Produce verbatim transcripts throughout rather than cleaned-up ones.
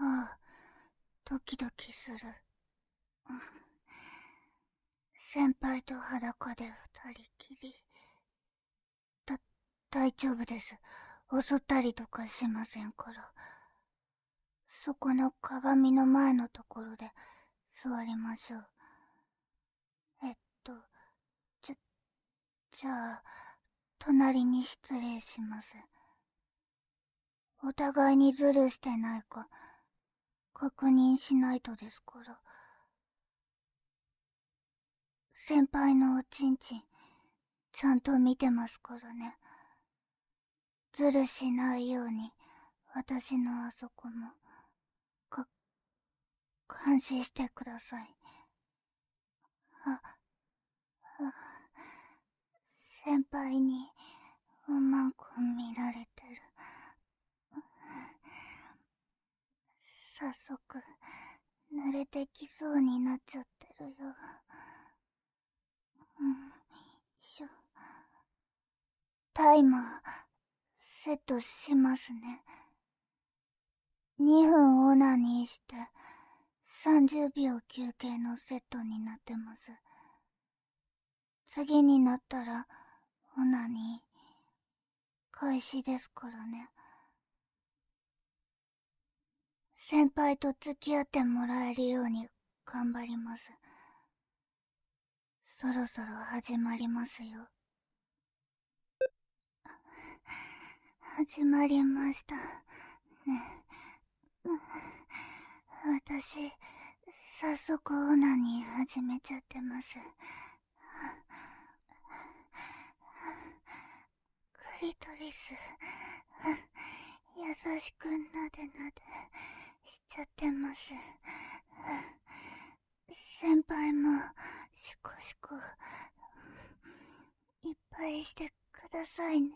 ああ、ドキドキする。先輩と裸で二人きり。だ、大丈夫です。襲ったりとかしませんから。そこの鏡の前のところで座りましょう。えっと、じゃ、じゃあ、隣に失礼します。お互いにズルしてないか、確認しないとですから。先輩のおちんちん、ちゃんと見てますからね。ズルしないように、私のあそこも、か、監視してください。あ、あ、先輩に、うまく見られてる。早速、濡れてきそうになっちゃってるよ。うん、しょ。タイマー、セットしますね。にふんオナニーして、さんじゅうびょう休憩のセットになってます。次になったら、オナニー、開始ですからね。先輩と付き合ってもらえるように頑張ります。そろそろ始まりますよ。始まりました。ね。私、早速オナニー始めちゃってます。クリトリス、優しくなでなでしちゃってます。先輩もシコシコいっぱいしてくださいね。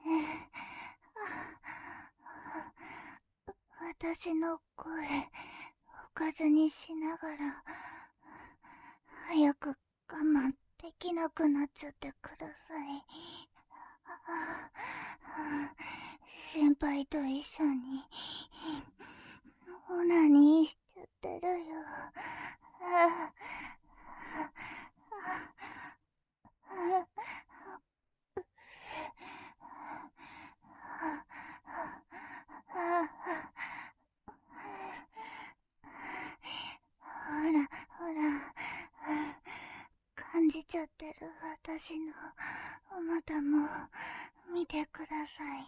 私の声おかずにしながら早く我慢できなくなっちゃってください。先輩と一緒にオナニーしちゃってるよ。ほらほら、感じちゃってる私のお股も見てください。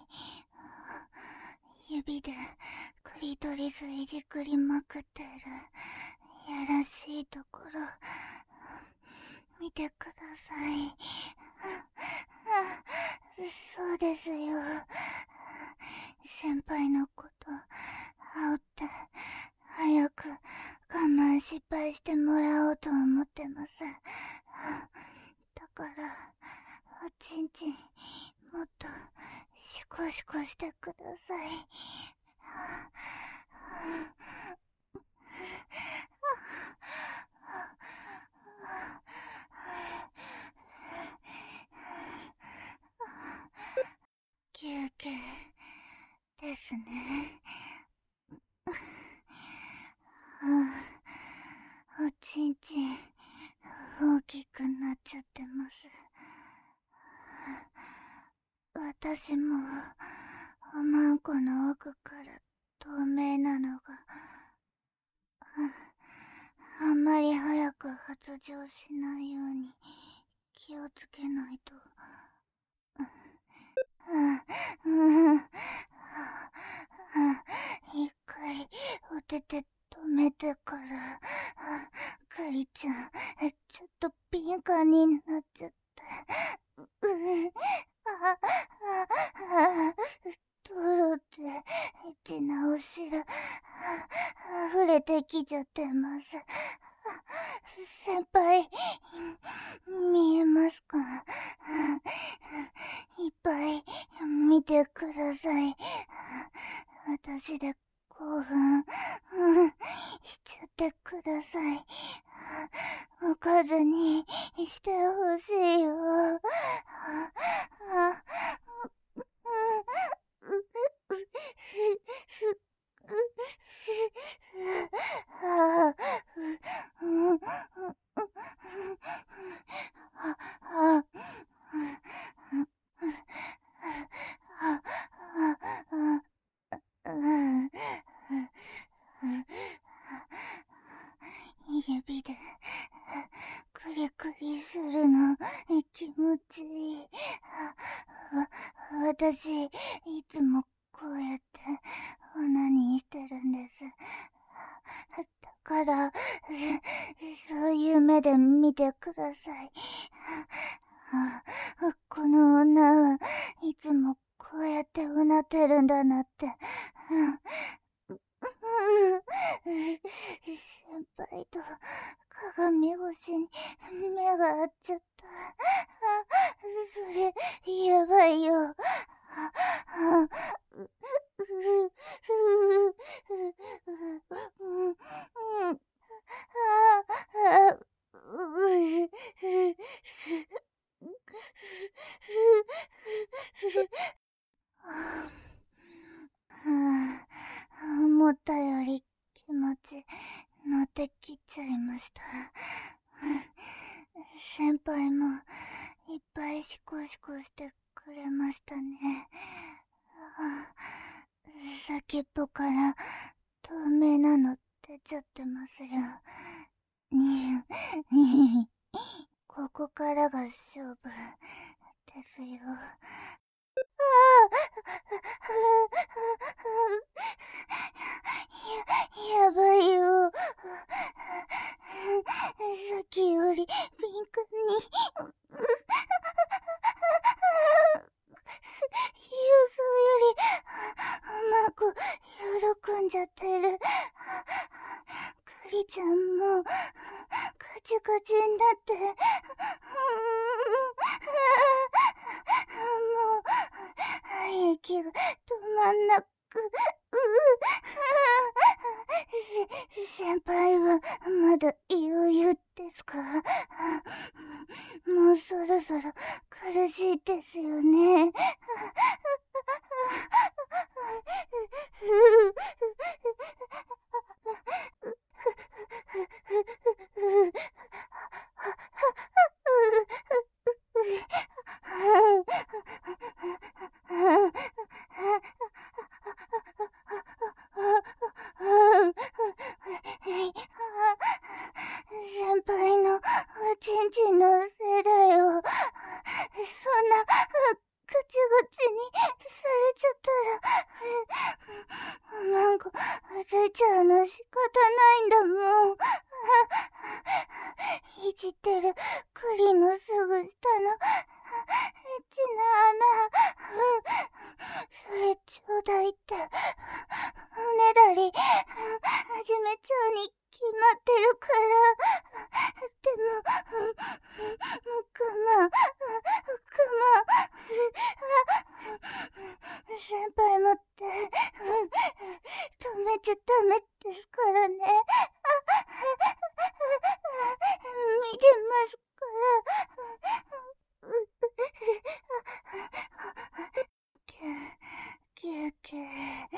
指でクリトリスいじくりまくってるやらしいところ見てください。そうですよ。先輩のこと煽って早く我慢失敗してもらおうと思ってます。だからおちんちんもっとシコシコしてください。休憩ですね。おちんちん大きくなっちゃってます。私もおまんこの奥から透明なのがあんまり早く発情しないように気をつけないと。一回お手手止めてから、クリちゃんちょっと敏感になっちゃって。トロって血直しが溢れてきちゃってます。先輩、見えますか？いっぱい見てください。私で興奮しちゃってください。おかずにしてほしいよ。 私、いつもこうやってオナニーしてるんです。だから、そういう目で見てください。この女はいつもこうやってうなってるんだなって。先輩と鏡越しに目が合っちゃった。それ、やばいよ。思ったより気持ち乗ってきちゃいました。先輩もいっぱいシコシコしてくれましたね。先っぽから透明なの出ちゃってますよ。ここからが勝負ですよ。や、やばいよ。さっきよりピンクに。予想よりうまく喜んじゃってる。クリちゃんもカチカチになって、もう鼻息が止まんなく、先輩はまだ余裕ですか？もうそろそろ苦しいですよね。先輩のおちんちんのせいだよ。そんなぐちぐちにされちゃったら、おまんこついちゃうの仕方ないんだもん。いじってるクリのすぐ下のエッチな穴、それちょうだいって、おねだり始めちゃうに決まってるから。でも、我慢、我慢。先輩もって、止めちゃダメですからね。見てますから。キューキュー。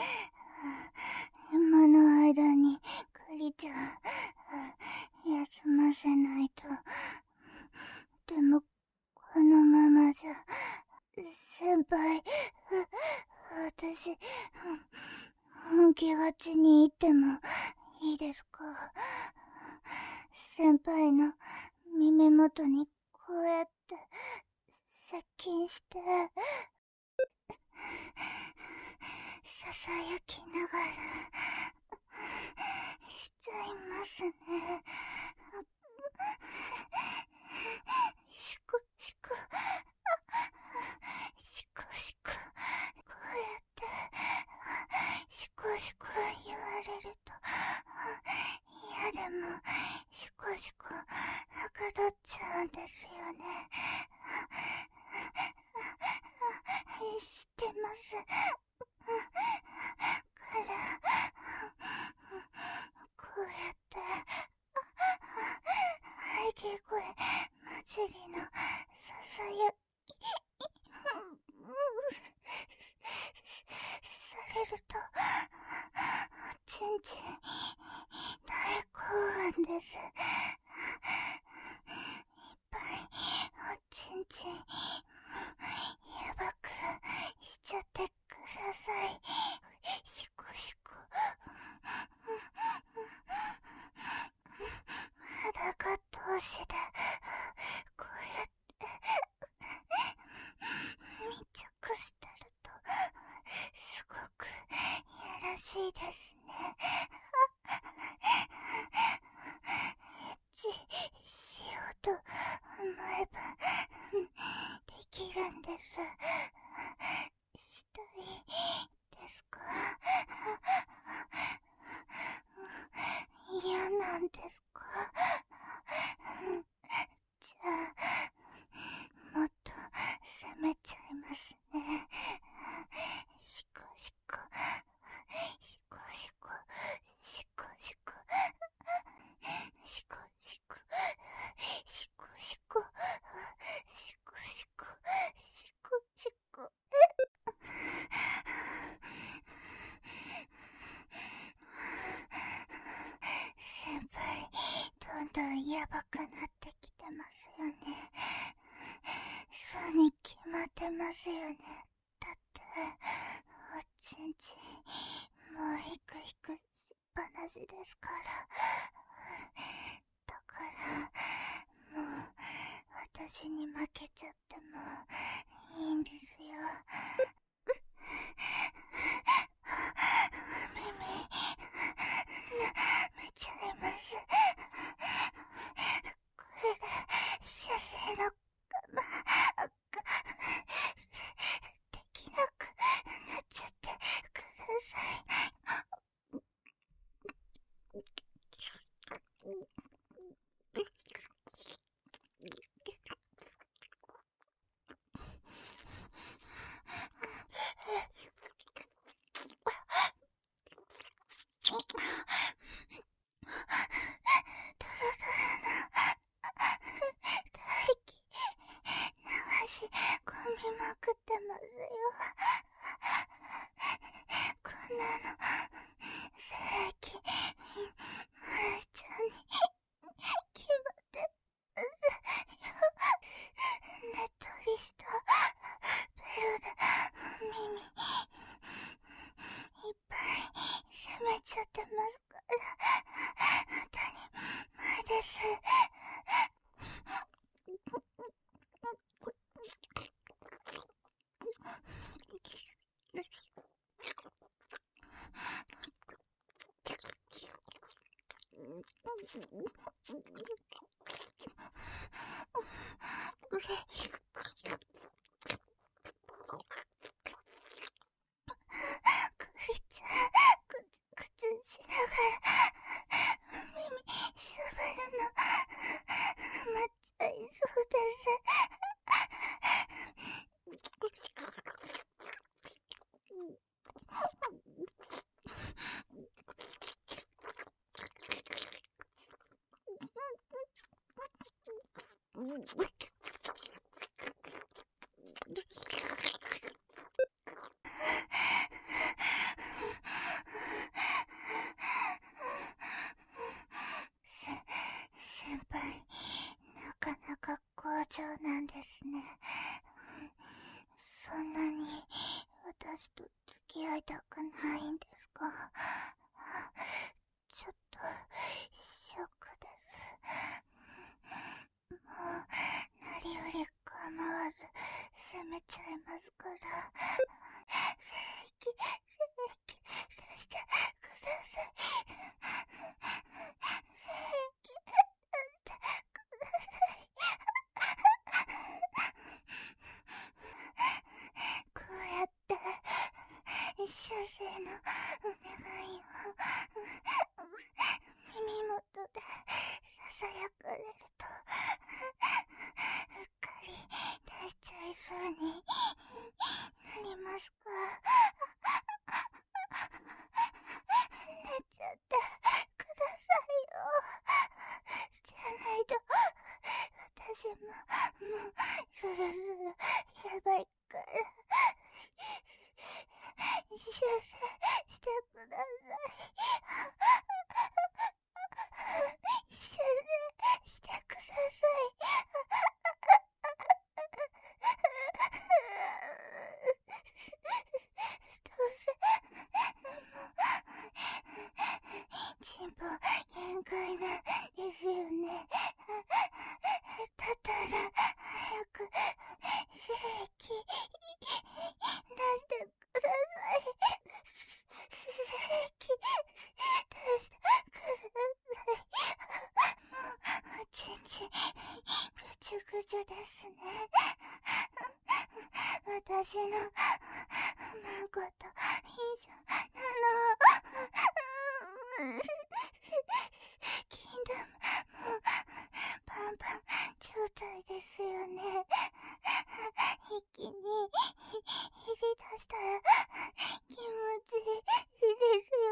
今の間にクリちゃん休ませないと。でもこのままじゃ先輩、私本気がちに言ってもいいですか？先輩の耳元にこうやって接近してささやきながらしちゃいますね。しくしくしくしく、こうやってしこしこ言われると嫌でもしこしこはかどっちゃうんですよね。知ってます。からこうやって喘ぎ声混じりのささやきされるとおちんちん大興奮です。いっぱいおちんちんやばくしちゃってください。しこしこ。裸同士でこうやって密着してるとエッチしようと思えばできるんです。したいですか？嫌なんですか？じゃあもっと攻めちゃいますね。シコシコシコシコシコシコシコシコシコシコシコシコシコシコ。先輩、どんどんヤバくなってきてますよね。そうに決まってますよね。だっておちんちんもうヒクヒクしっぱなしですから。だからもう私に負けちゃってもいいんですよ。耳舐めちゃいます。これで射精の我慢ができなくなっちゃってください。ドロドロな唾液流し込みまくってますよ。こんなの精液漏らしちゃうに決まってますよ。ねっとりしたベロで耳いっぱい攻めちゃってますから当たり前です。くいちゃん、くつくつしながら耳しゃぶるのハマっちゃいそうです。先輩、なかなか好調なんですね。そんなに私と付き合いたくないんですか？ちょっとショックです。もう何より構わず攻めちゃいますから。精液精液さしてください。精液さしてください。こうやって射精のお願いを耳元でささやかれるとうっかり出しちゃいそうに出してください。もう、おちんちん、ぐちゅぐちゅですね。私の、まんこと一緒なの。禁断もう、パンパン状態ですよね。一気に、入り出したら、気持ちいいですよ。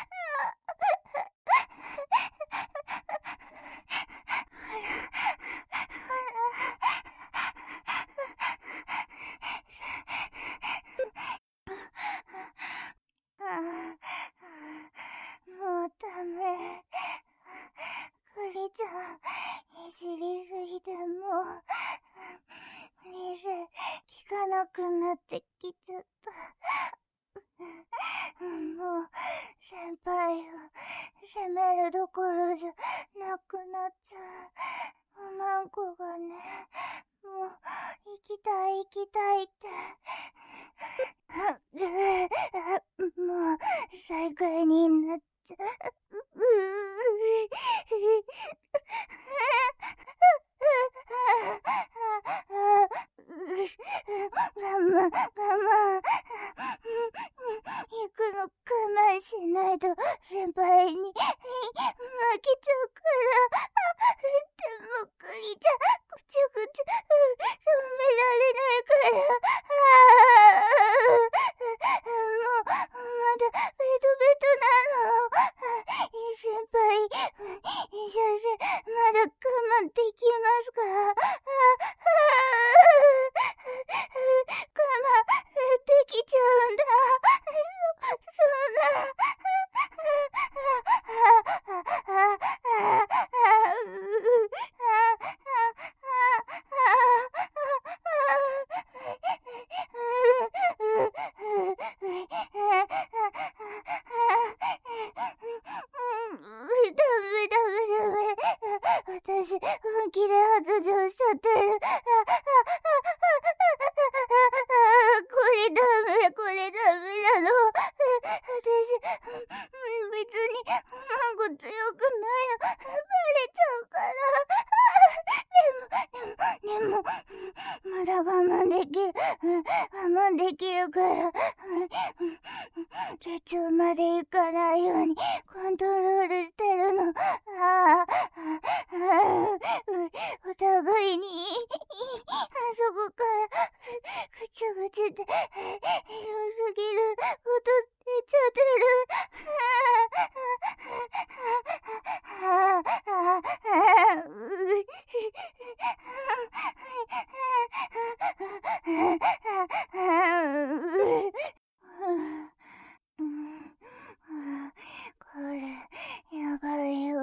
ああ、もうダメ。クリちゃん、いじりすぎてもう、リゼ、効かなくなってきちゃった。もう、先輩を責めるどころじゃなくなっちゃう。おまんこがね、もう、行きたい行きたいって。もう、最下位になっちゃう。我慢、我慢。行くの我慢しないと先輩に負けちゃうから。でもクリちゃん、ぐちゃぐちゃ止められないから。もう、まだベトベトなの。先輩、先生、まだ我慢できますか？我慢できちゃうんだ。そんな。私、本気で発情しちゃってる。これダメ、これダメなの。私、別に、マンゴ強くないの、バレちゃうから。でも、でも、でも、まだ我慢できる。我慢できるから。途中まで行かないようにコントロールしてるの。ああ、ああ、お互いに、あそこから、ぐちゃぐちゃで、広すぎる音出ちゃってる。これ、やばいよ。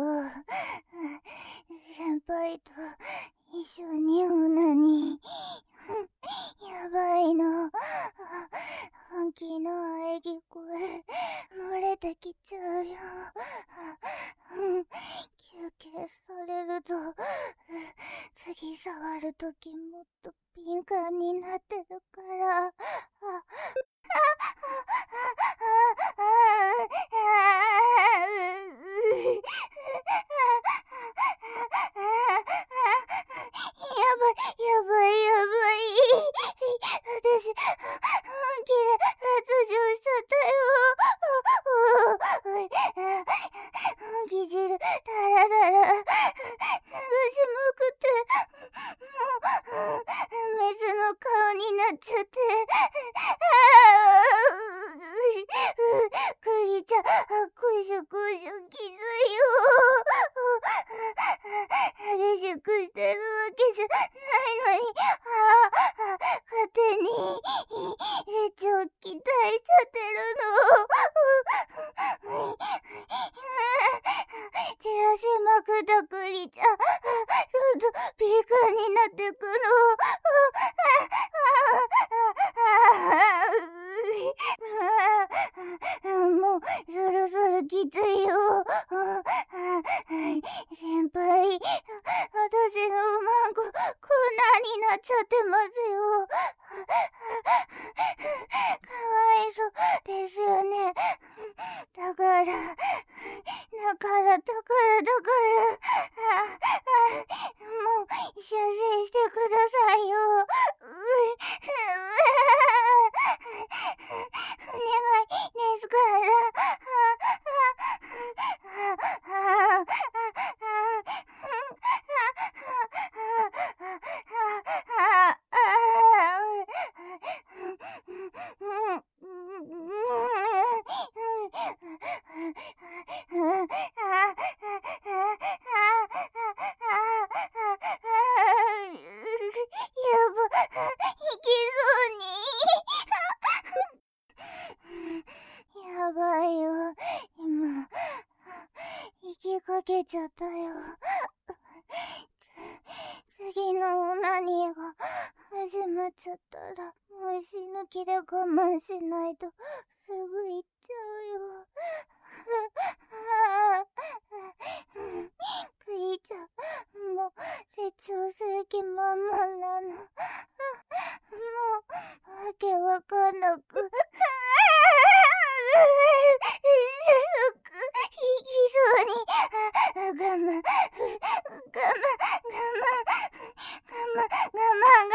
先輩と一緒にオナに。やばいの。本気の喘ぎ声、漏れてきちゃうよ。休憩されると、次触るときもっと敏感になってるから。やばい、やばい、やばい。私、本気で発情しちゃったよ。本気汁、だらだら、流しまくって、もう、水の顔になっちゃって。クリちゃん、こしょこしょきついよ。激しくしてるわけじゃないのに、勝手にエッチを期待しちゃってるの。散らしまくったクリちゃん、どんどんピーカーになってくの。もう、そろそろきついよ。先輩、私のおまんこ、こんなになっちゃってますよ。かわいそうですよね。だから、 だから、だから、だから、あ、あ、もう、射精してくださいよ。う、う、お願いですから。あ、あ、あ、あ、やばいよ、今、息かけちゃったよ。次のオナニーが始まっちゃったら、もう死ぬ気で我慢しないと、すぐ行っちゃうよ。クリちゃん、もう、成長する気満々なの。もう、わけわかんなく。いきそうに。我慢、我慢、我慢、我慢、我慢、我慢、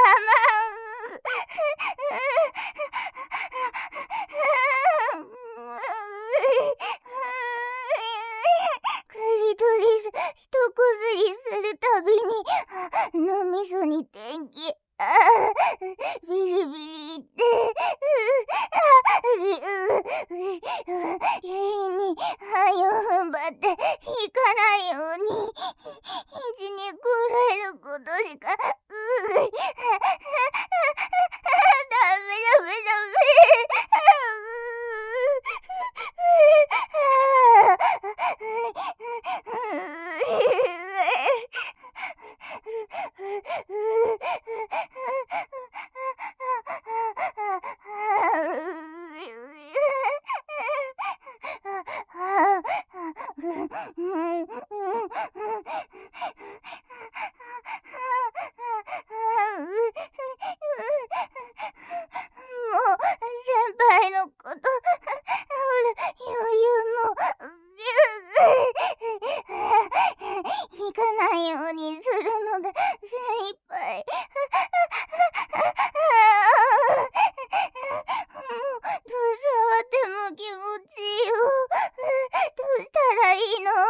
クリトリス、一こずりするたびに、脳みそに電気。ああ、ビリビリって、原因に肺を踏ん張って引かないように、一にこらえることしか、うダメダメダメ。行かないようにするので精一杯。もう、どう触っても気持ちいいよ。どうしたらいいの？わ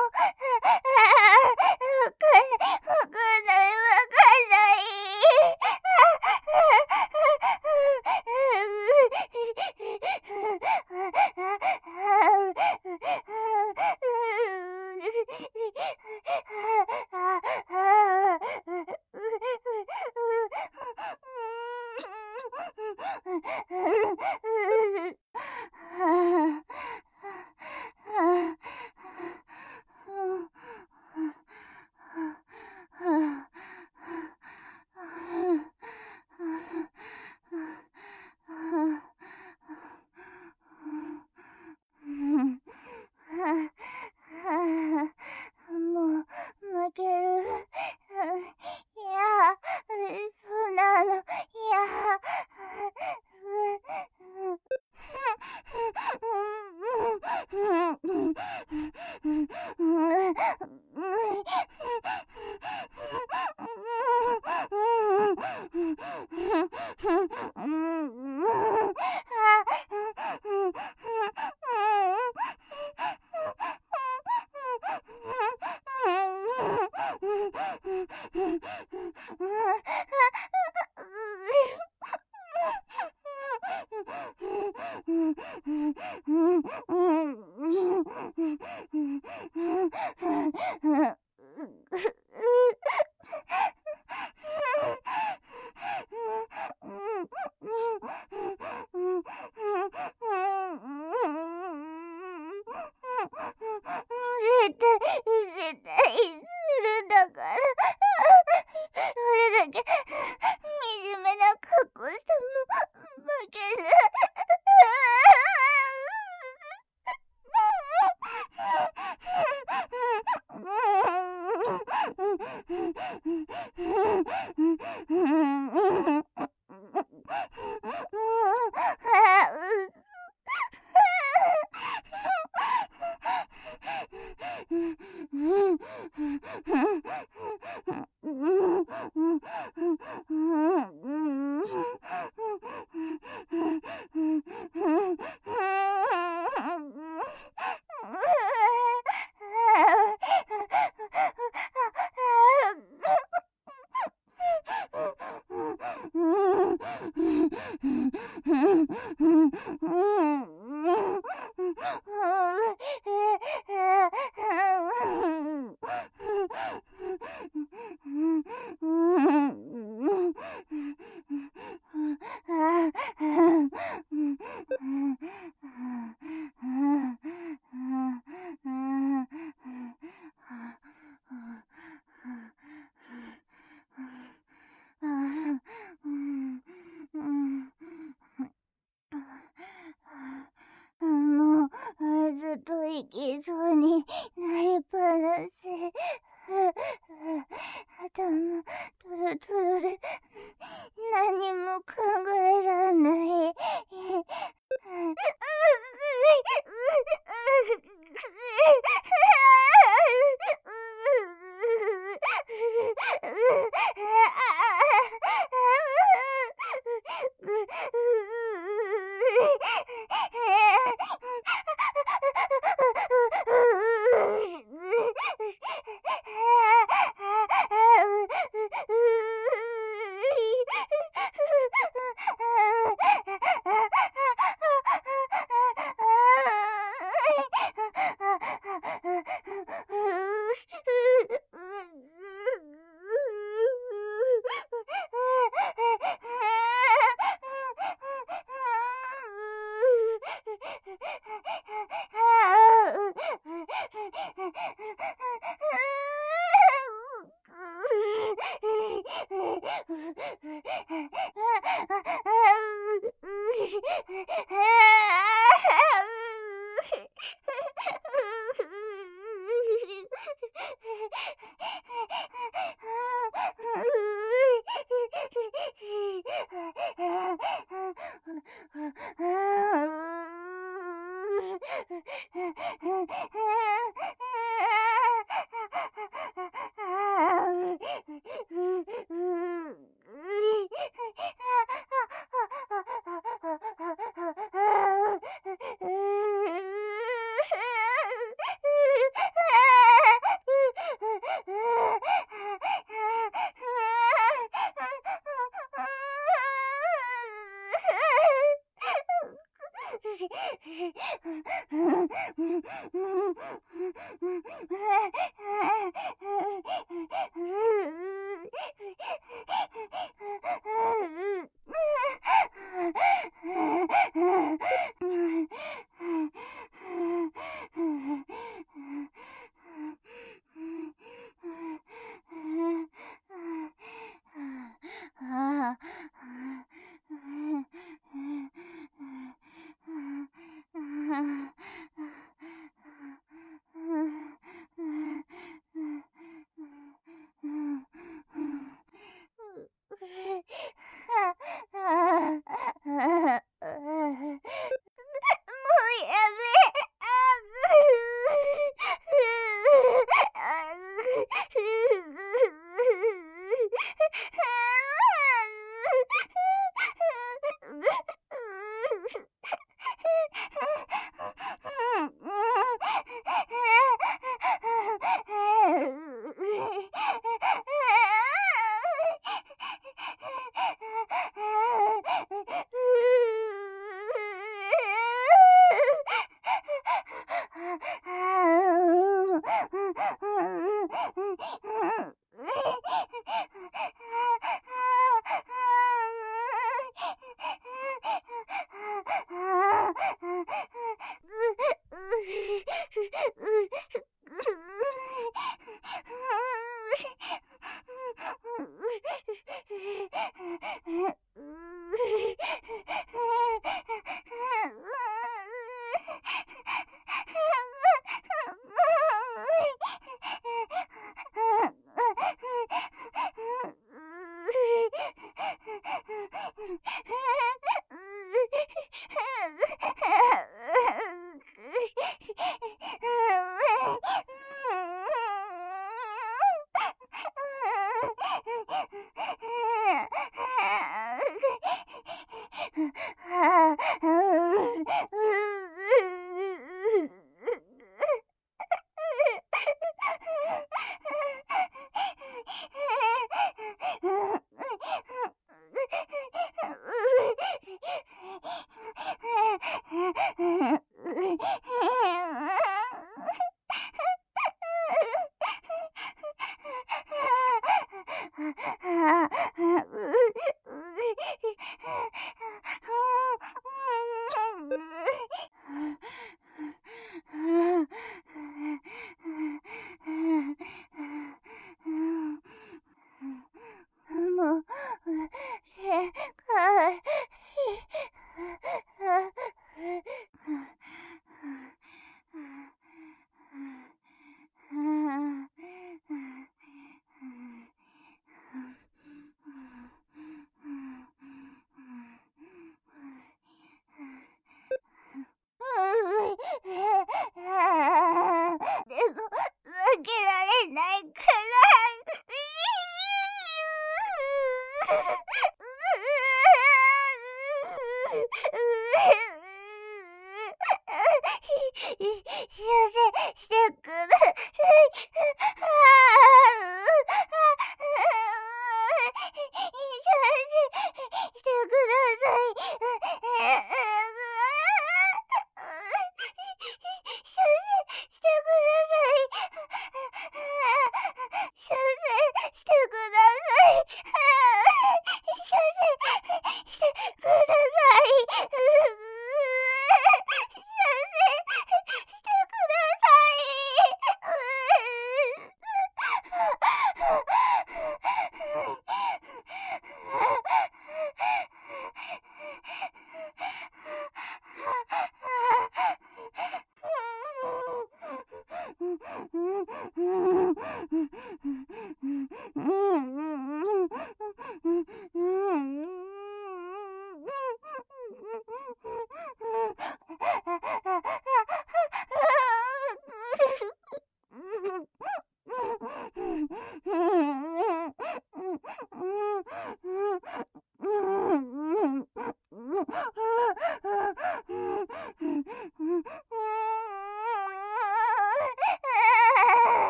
かんない、わかんない、わかんない。もう負ける。いや、そんなの、いや。絶対、絶対するんだから。それだけ惨めな格好しても負けない。 なりっぱなし。頭トロトロで何も考えらんない。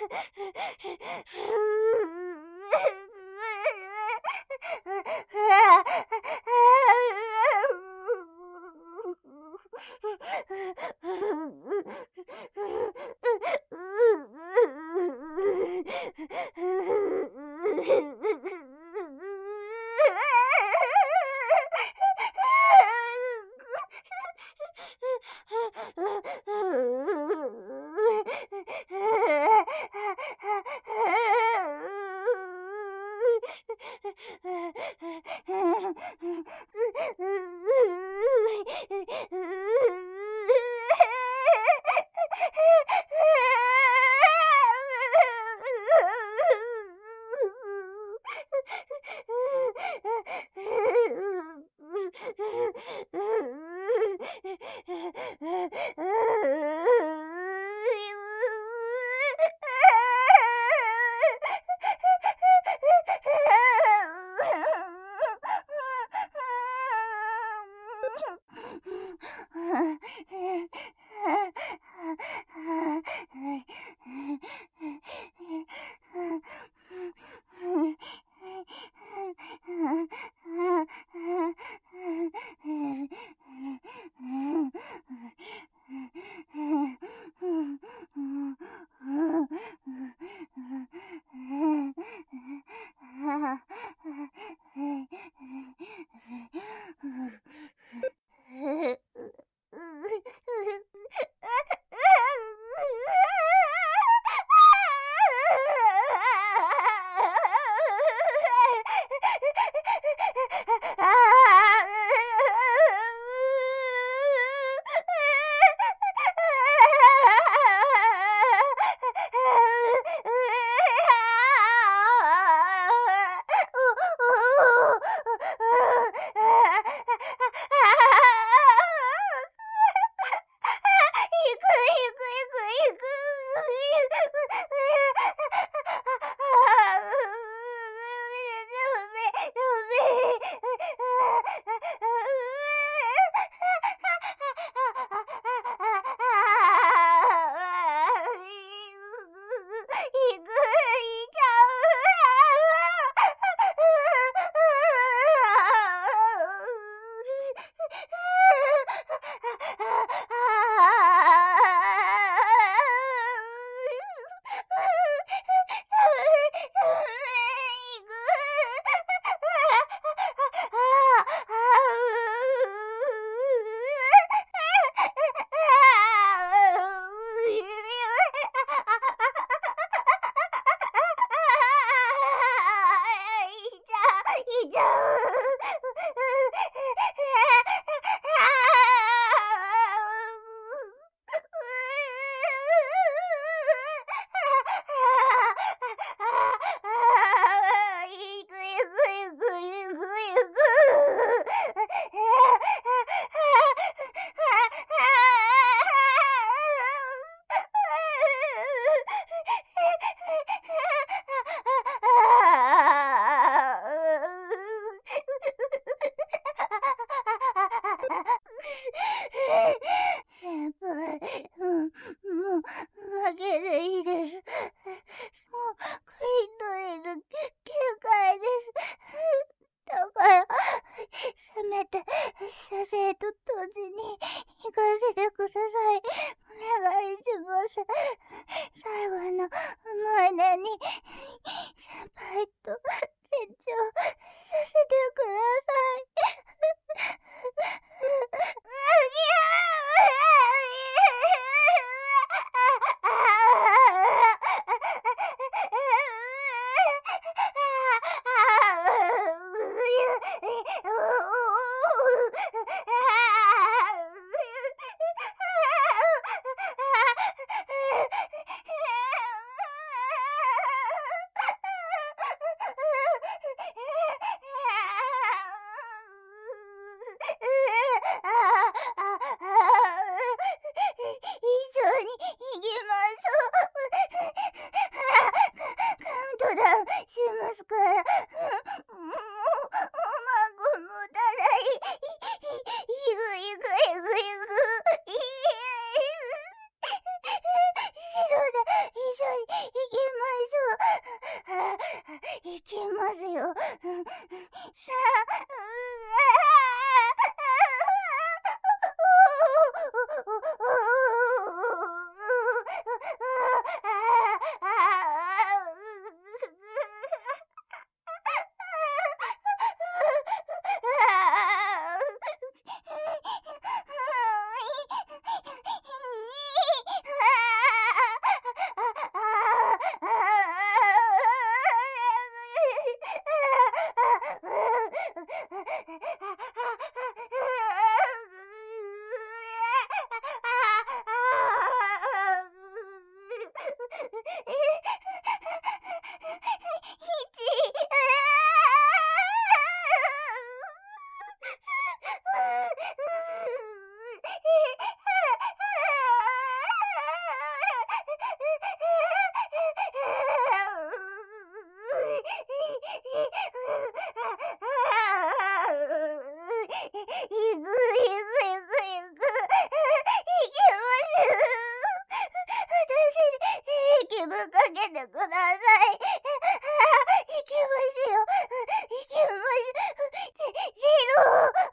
先輩、うん、もう、負けでいいです。もう、クイーンドイル、限界です。だから、せめて、射精と同時に、行かせてください。お願いします。最後の思い出に、先輩と成長させてください。 てください。行きますよ。行きます。ゼゼロ。あ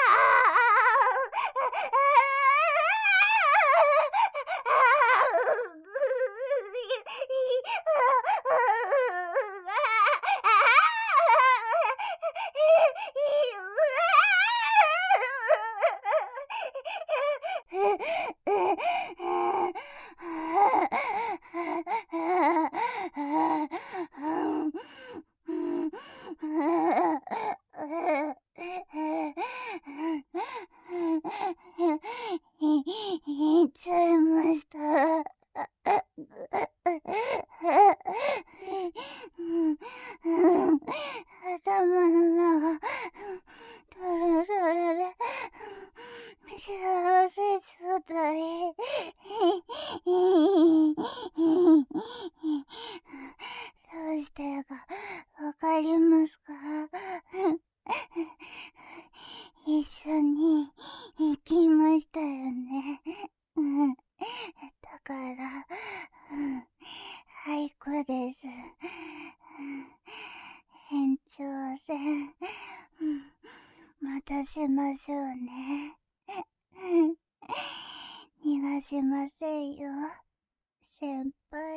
いっちゃいました。頭の中、トゥルトゥルで、幸せ状態。どうしてかわかりますか？一緒に行きましたよね。だから、俳句です。延長戦、またしましょうね。逃がしませんよ、先輩。